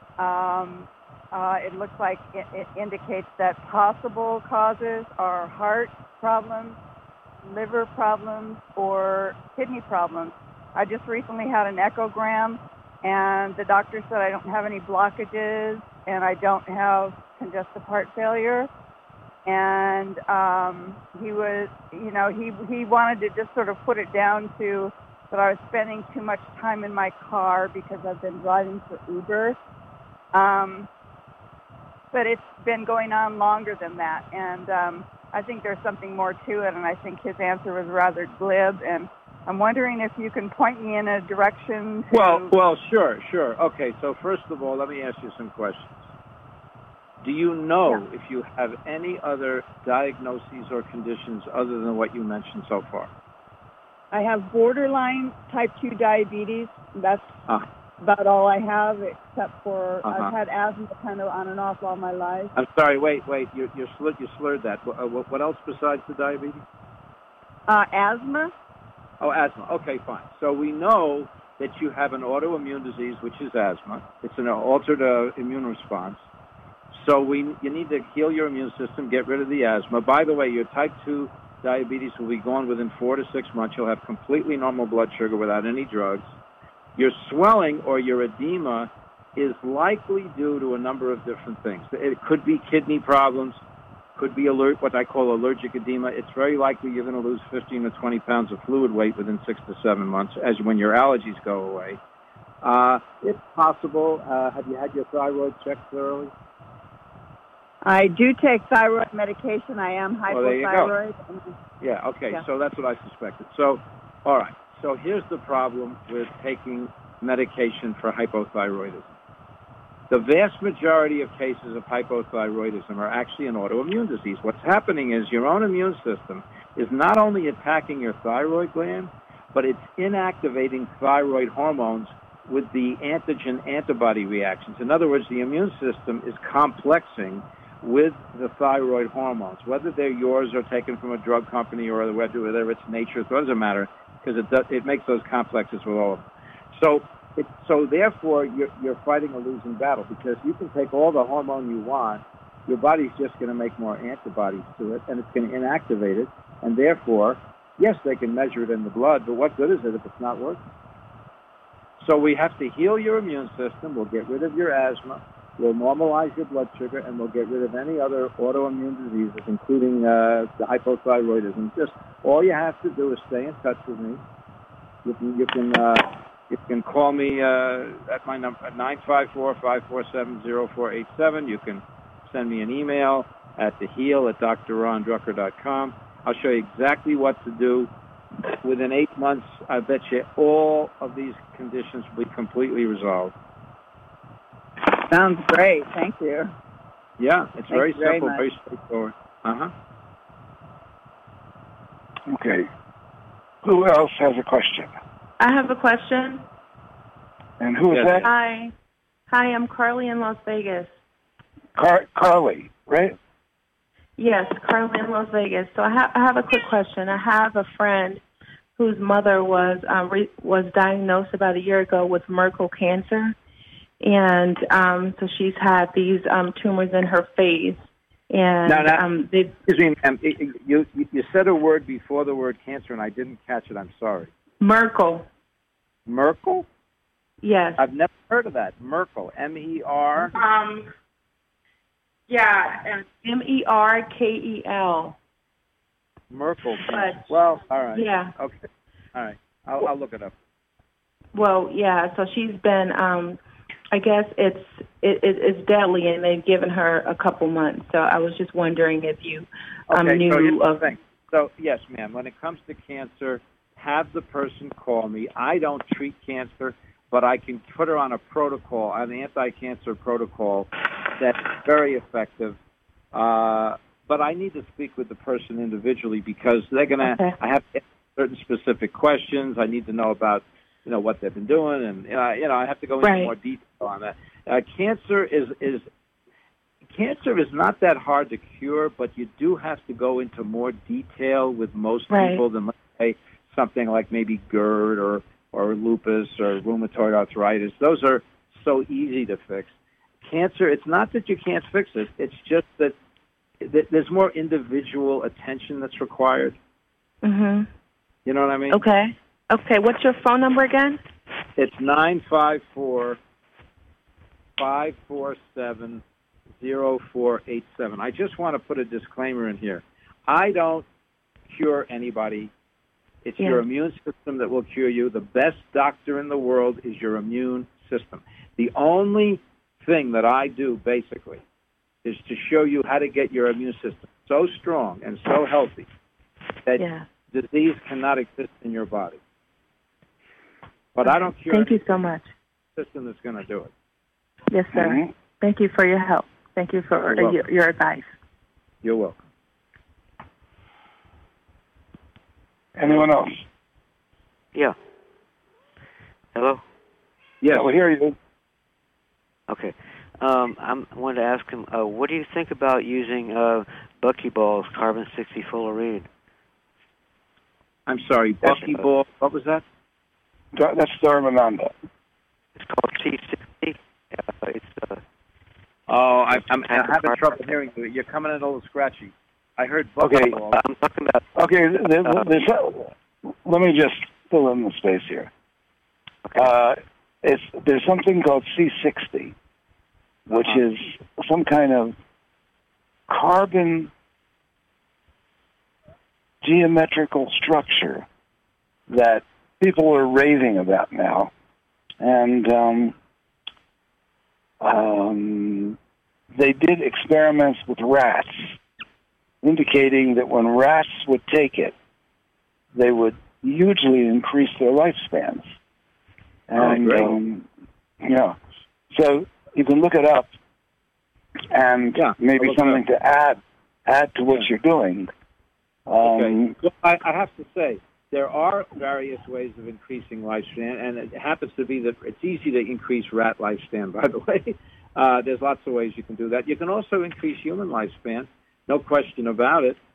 it looks like it indicates that possible causes are heart problems, liver problems, or kidney problems. I just recently had an echogram, and the doctor said I don't have any blockages, and I don't have congestive heart failure. And he was, he wanted to just sort of put it down to that I was spending too much time in my car because I've been driving for Uber. But it's been going on longer than that, and I think there's something more to it, and I think his answer was rather glib, and I'm wondering if you can point me in a direction to... Well, sure. Okay, so first of all, let me ask you some questions. Do you know if you have any other diagnoses or conditions other than what you mentioned so far? I have borderline type 2 diabetes. That's about all I have, except for I've had asthma kind of on and off all my life. I'm sorry, wait. You slurred that. What else besides the diabetes? Asthma. Oh, asthma. Okay, fine. So we know that you have an autoimmune disease, which is asthma. It's an altered immune response. So you need to heal your immune system, get rid of the asthma. By the way, your type 2 diabetes will be gone within 4 to 6 months. You'll have completely normal blood sugar without any drugs. Your swelling or your edema is likely due to a number of different things. It could be kidney problems, could be what I call allergic edema. It's very likely you're going to lose 15 to 20 pounds of fluid weight within 6 to 7 months when your allergies go away. It's possible. Have you had your thyroid checked thoroughly? I do take thyroid medication. I am hypothyroid. Yeah, okay. Yeah. So that's what I suspected. So, all right. So here's the problem with taking medication for hypothyroidism. The vast majority of cases of hypothyroidism are actually an autoimmune disease. What's happening is your own immune system is not only attacking your thyroid gland, but it's inactivating thyroid hormones with the antigen-antibody reactions. In other words, the immune system is complexing with the thyroid hormones, whether they're yours or taken from a drug company or whether it's nature, it doesn't matter, because it makes those complexes with all of them. So therefore, you're fighting a losing battle, because you can take all the hormone you want, your body's just going to make more antibodies to it, and it's going to inactivate it, and therefore, yes, they can measure it in the blood, but what good is it if it's not working? So we have to heal your immune system. We'll get rid of your asthma. We'll normalize your blood sugar, and we'll get rid of any other autoimmune diseases, including the hypothyroidism. Just all you have to do is stay in touch with me. You can call me at my number at 954-547-0487. You can send me an email at theheal@drrondrucker.com. I'll show you exactly what to do. Within 8 months, I bet you all of these conditions will be completely resolved. Sounds great. Thank you. Yeah, it's very simple, very straightforward. Okay. Who else has a question? I have a question. And who is that? Hi, I'm Carly in Las Vegas. Carly, right? Yes, Carly in Las Vegas. So I have a quick question. I have a friend whose mother was diagnosed about a year ago with Merkel cancer, and so she's had these tumors in her face. And excuse me, ma'am. You said a word before the word cancer, and I didn't catch it. I'm sorry. Merkel. Merkel? Yes. I've never heard of that. Merkel. M-E-R? Yeah, Merkel. Merkel. But, well, all right. Yeah. Okay. All right. I'll look it up. Well, yeah. So she's been. I guess it's deadly, and they've given her a couple months. So I was just wondering if you knew so here's the of. thing. So yes, ma'am. When it comes to cancer, have the person call me. I don't treat cancer, but I can put her on a protocol, an anti-cancer protocol that's very effective. But I need to speak with the person individually because they're gonna. Okay. I have to ask certain specific questions. I need to know about, what they've been doing, and I have to go into Right. more detail on that. Cancer is not that hard to cure, but you do have to go into more detail with most Right. people than, let's say, something like maybe GERD or lupus or rheumatoid arthritis. Those are so easy to fix. Cancer, it's not that you can't fix it. It's just that there's more individual attention that's required. Mhm. You know what I mean? Okay. Okay. What's your phone number again? It's 954-547-0487. I just want to put a disclaimer in here. I don't cure anybody. It's your immune system that will cure you. The best doctor in the world is your immune system. The only thing that I do, basically, is to show you how to get your immune system so strong and so healthy that disease cannot exist in your body. But I don't cure. Thank you so much. System that's going to do it. Yes, sir. Mm-hmm. Thank you for your help. Thank you for your advice. You're welcome. Anyone else? Yeah. Hello? Yeah, we hear you. Okay. I wanted to ask him, what do you think about using buckyballs, carbon-60 fullerene? I'm sorry, buckyball. What was that? That's Dharmananda. It's called C60. I'm having trouble hearing you. You're coming in a little scratchy. I heard buckyball. Okay, I'm talking about... Okay, let me just fill in the space here. Okay. There's something called C60, which is some kind of carbon geometrical structure that people are raving about now. And they did experiments with rats, indicating that when rats would take it, they would hugely increase their lifespans. And, so you can look it up, and maybe something to add to what you're doing. Okay. Well, I have to say, there are various ways of increasing lifespan, and it happens to be that it's easy to increase rat lifespan, by the way. There's lots of ways you can do that. You can also increase human lifespan, no question about it.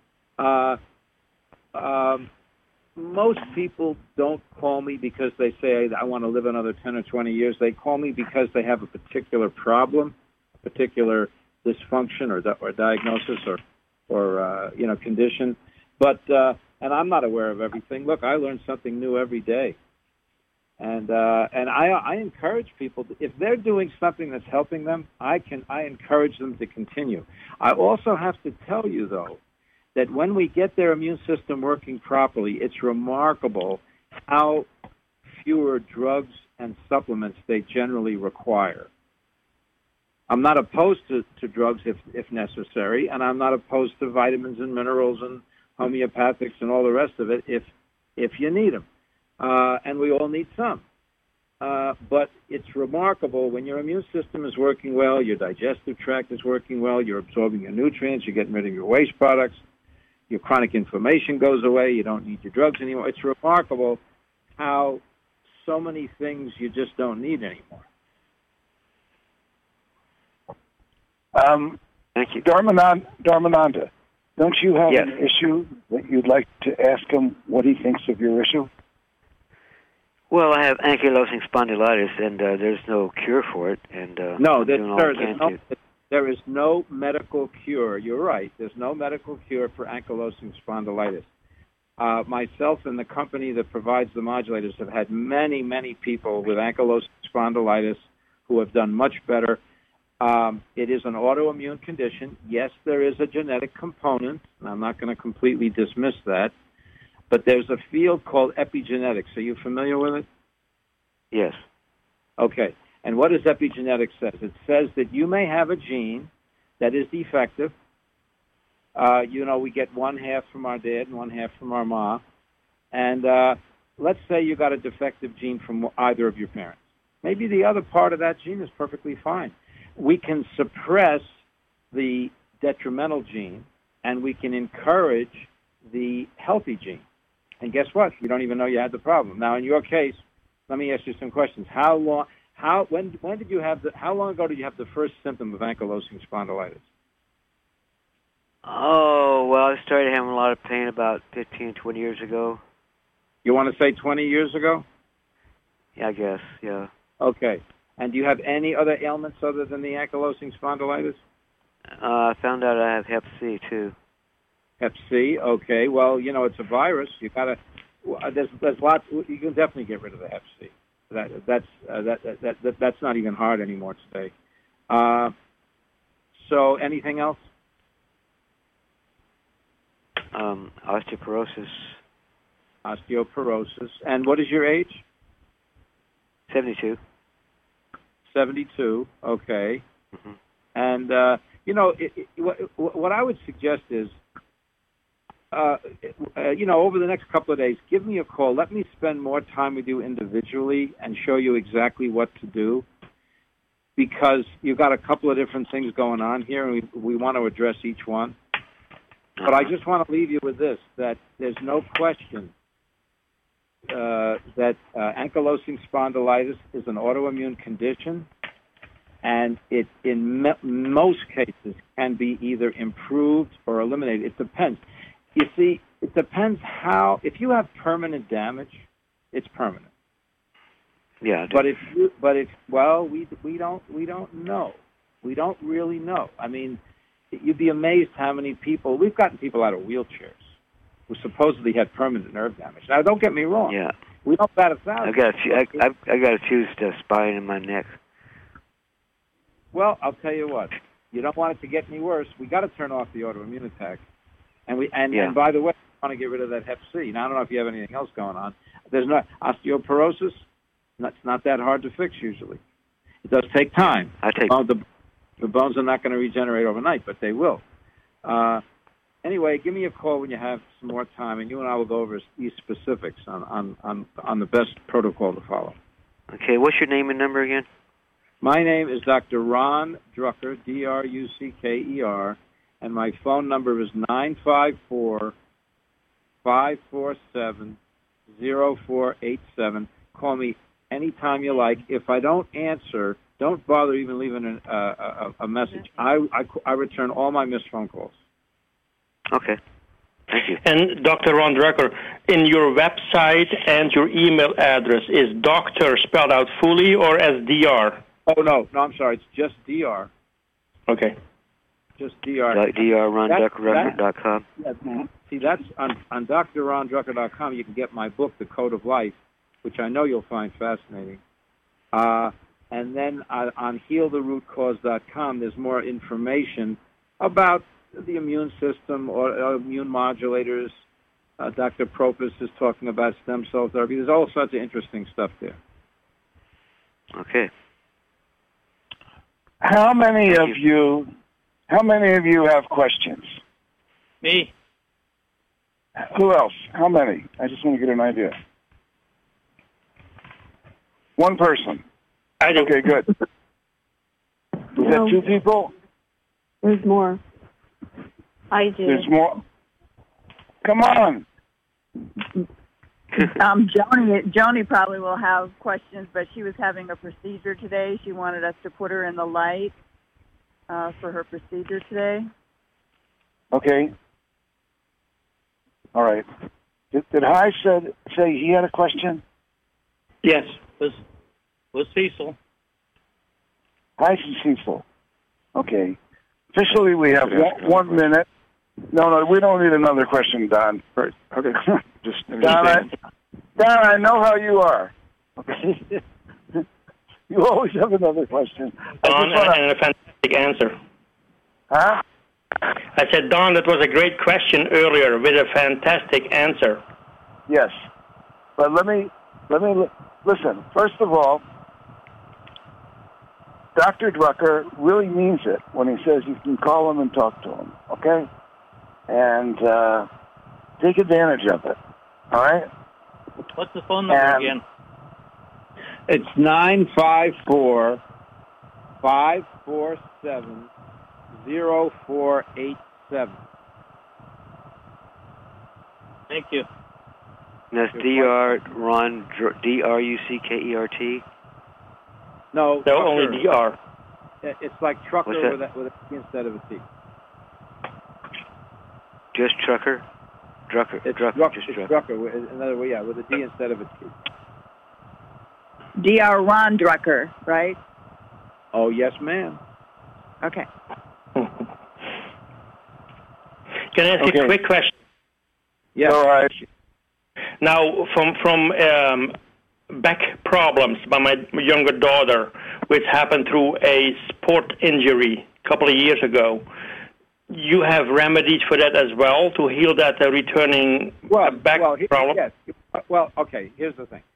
Most people don't call me because they say, I want to live another 10 or 20 years. They call me because they have a particular problem, a particular dysfunction or diagnosis or condition. But and I'm not aware of everything. Look, I learn something new every day. And I encourage people, if they're doing something that's helping them, I encourage them to continue. I also have to tell you, though, that when we get their immune system working properly, it's remarkable how fewer drugs and supplements they generally require. I'm not opposed to drugs if necessary, and I'm not opposed to vitamins and minerals and homeopathics and all the rest of it if you need them. And we all need some. But it's remarkable when your immune system is working well, your digestive tract is working well, you're absorbing your nutrients, you're getting rid of your waste products, your chronic inflammation goes away, you don't need your drugs anymore. It's remarkable how so many things you just don't need anymore. Thank you. Dharmananda, don't you have an issue that you'd like to ask him what he thinks of your issue? Well, I have ankylosing spondylitis, and there's no cure for it. And no, there is no medical cure. You're right. There's no medical cure for ankylosing spondylitis. Myself and the company that provides the modulators have had many, many people with ankylosing spondylitis who have done much better. It is an autoimmune condition. Yes, there is a genetic component, and I'm not going to completely dismiss that, but there's a field called epigenetics. Are you familiar with it? Yes. Okay. And what does epigenetics say? It says that you may have a gene that is defective. We get one half from our dad and one half from our mom. And let's say you got a defective gene from either of your parents. Maybe the other part of that gene is perfectly fine. We can suppress the detrimental gene, and we can encourage the healthy gene. And guess what? You don't even know you had the problem. Now, in your case, let me ask you some questions. How long ago did you have the first symptom of ankylosing spondylitis? Oh, well, I started having a lot of pain about 15, 20 years ago. You want to say 20 years ago? Yeah, I guess, yeah. Okay. And do you have any other ailments other than the ankylosing spondylitis? I found out I have Hep C, too. Hep C, okay. Well, it's a virus. You got to. There's lots. You can definitely get rid of the Hep C. That's not even hard anymore today. So, anything else? Osteoporosis. Osteoporosis. And what is your age? 72. 72. Okay. Mm-hmm. And what I would suggest is, over the next couple of days, give me a call. Let me spend more time with you individually and show you exactly what to do, because you've got a couple of different things going on here, and we want to address each one. But I just want to leave you with this, that there's no question that ankylosing spondylitis is an autoimmune condition, and it, in most cases, can be either improved or eliminated. It depends. You see, it depends how. If you have permanent damage, it's permanent. Yeah. We don't know. We don't really know. I mean, you'd be amazed how many people we've gotten people out of wheelchairs who supposedly had permanent nerve damage. Now, don't get me wrong. Yeah. We don't bat 1,000. I've got a fused spine in my neck. Well, I'll tell you what. You don't want it to get any worse. We got to turn off the autoimmune attack. And by the way, we want to get rid of that Hep C. Now, I don't know if you have anything else going on. There's no osteoporosis. It's not that hard to fix usually. It does take time. The bones are not going to regenerate overnight, but they will. Anyway, give me a call when you have some more time, and you and I will go over these specifics on the best protocol to follow. Okay, what's your name and number again? My name is Dr. Ron Drucker, Drucker, and my phone number is 954-547-0487. Call me anytime you like. If I don't answer, don't bother even leaving a message. I return all my missed phone calls. Okay. Thank you. And Dr. Ron Drucker, in your website and your email address, is doctor spelled out fully or as DR? Oh, no, I'm sorry. It's just DR. Okay. Just DR. drrondrucker.com. See, that's on drrondrucker.com. You can get my book, The Code of Life, which I know you'll find fascinating. And then on healtherootcause.com, there's more information about the immune system or immune modulators. Dr. Propus is talking about stem cell therapy. There's all sorts of interesting stuff there. Okay. How many of you have questions? Me. Who else? How many? I just want to get an idea. One person. I do. Okay, good. Is that two people? There's more. I do. There's more. Come on. Joni probably will have questions, but she was having a procedure today. She wanted us to put her in the light for her procedure today. Okay. All right. Did Hi say he had a question? Yes. Was Cecil. Hi, Cecil. Okay. Officially, we have 1 minute. No, we don't need another question, Don. Right. Okay. Don, I know how you are. Okay. You always have another question. Don, fantastic answer. Huh? I said, Don, that was a great question earlier with a fantastic answer. Yes. But let me listen. First of all, Dr. Drucker really means it when he says you can call him and talk to him, okay? And take advantage of it, all right? What's the phone number again? It's 954-547-0487. Thank you. That's Ron, Druckert? No, only DR. It's like trucker with a T instead of a T. Just trucker? Drucker. It's Drucker. Drucker. In other words, with a D instead of a T. Dr. Ron Drucker, right? Oh, yes, ma'am. Okay. Can I ask you a quick question? Yeah. All right. Now, from back problems by my younger daughter, which happened through a sport injury a couple of years ago, you have remedies for that as well to heal that returning back problem? Yes. Well, okay, here's the thing.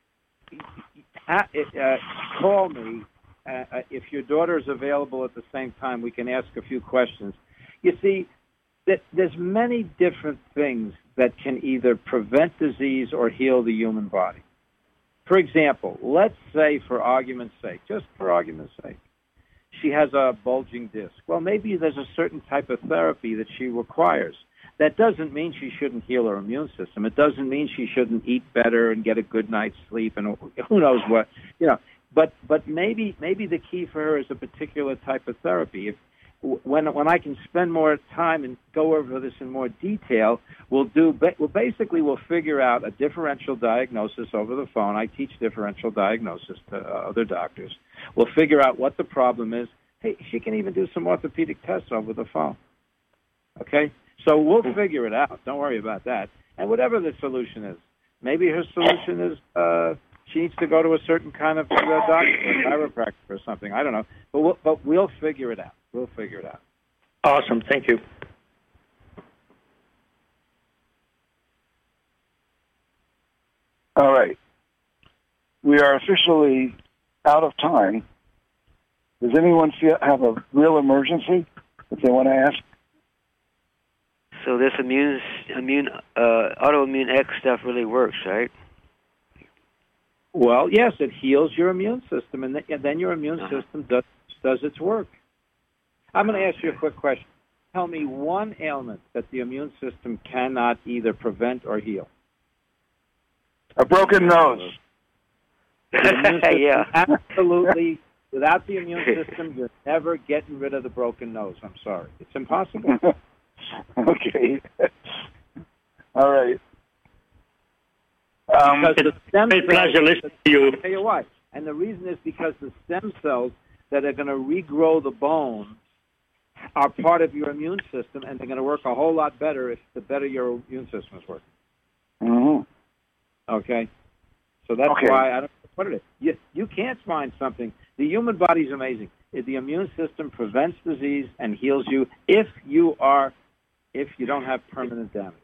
Call me. If your daughter is available at the same time, we can ask a few questions. You see, there's many different things that can either prevent disease or heal the human body. For example, let's say, for argument's sake, just for argument's sake, she has a bulging disc. Well, maybe there's a certain type of therapy that she requires. That doesn't mean she shouldn't heal her immune system. It doesn't mean she shouldn't eat better and get a good night's sleep and who knows what, But maybe the key for her is a particular type of therapy. When I can spend more time and go over this in more detail, we'll figure out a differential diagnosis over the phone. I teach differential diagnosis to other doctors. We'll figure out what the problem is. Hey, she can even do some orthopedic tests over the phone. Okay? So we'll figure it out. Don't worry about that. And whatever the solution is, maybe her solution is she needs to go to a certain kind of doctor, a chiropractor or something. I don't know. But we'll figure it out. We'll figure it out. Awesome. Thank you. All right. We are officially out of time. Does anyone have a real emergency that they want to ask? So this autoimmune X stuff really works, right? Well, yes, it heals your immune system, and then your immune system does its work. I'm going to ask you a quick question. Tell me one ailment that the immune system cannot either prevent or heal. A broken nose. Yeah. Absolutely. Without the immune system, you're never getting rid of the broken nose. I'm sorry. It's impossible. Okay. All right. Because the stem it's a pleasure listening to you. I'll tell you why. And the reason is because the stem cells that are going to regrow the bone are part of your immune system, and they're going to work a whole lot better the better your immune system is working. Mm-hmm. Okay? So that's why I don't know what it is. You can't find something. The human body is amazing. The immune system prevents disease and heals you if you don't have permanent damage.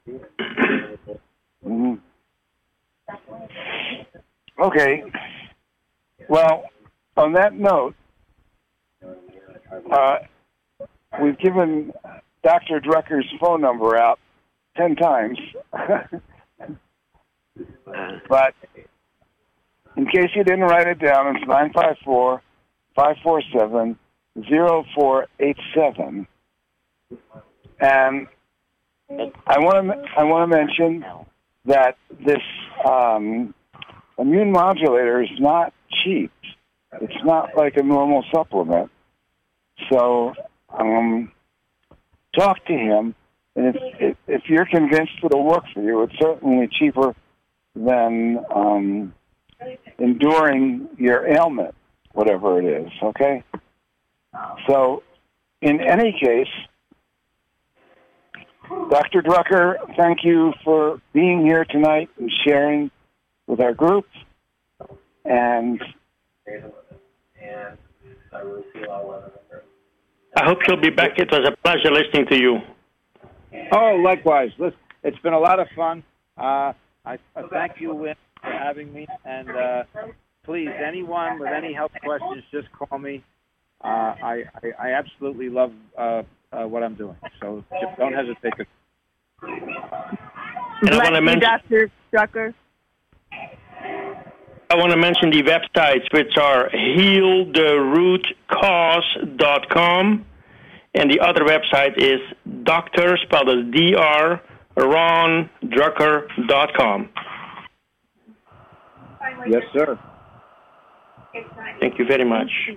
Mm-hmm. Okay. Well, on that note, we've given Dr. Drucker's phone number out 10 times. But in case you didn't write it down, it's 954-547-0487. And I want to mention that this immune modulator is not cheap. It's not like a normal supplement. So talk to him, and if you're convinced it'll work for you, it's certainly cheaper than enduring your ailment, whatever it is, okay? So in any case, Dr. Drucker, thank you for being here tonight and sharing with our group. And I hope you'll be back. It was a pleasure listening to you. Oh, likewise. Listen, it's been a lot of fun. I thank you, Win, for having me. And please, anyone with any health questions, just call me. I absolutely love what I'm doing. So just don't hesitate to. And I want to mention, Dr. Drucker. I want to mention the websites, which are healtherootcause.com, and the other website is Dr. spelled as Dr. RonDrucker.com. Yes, sir. Thank you very much.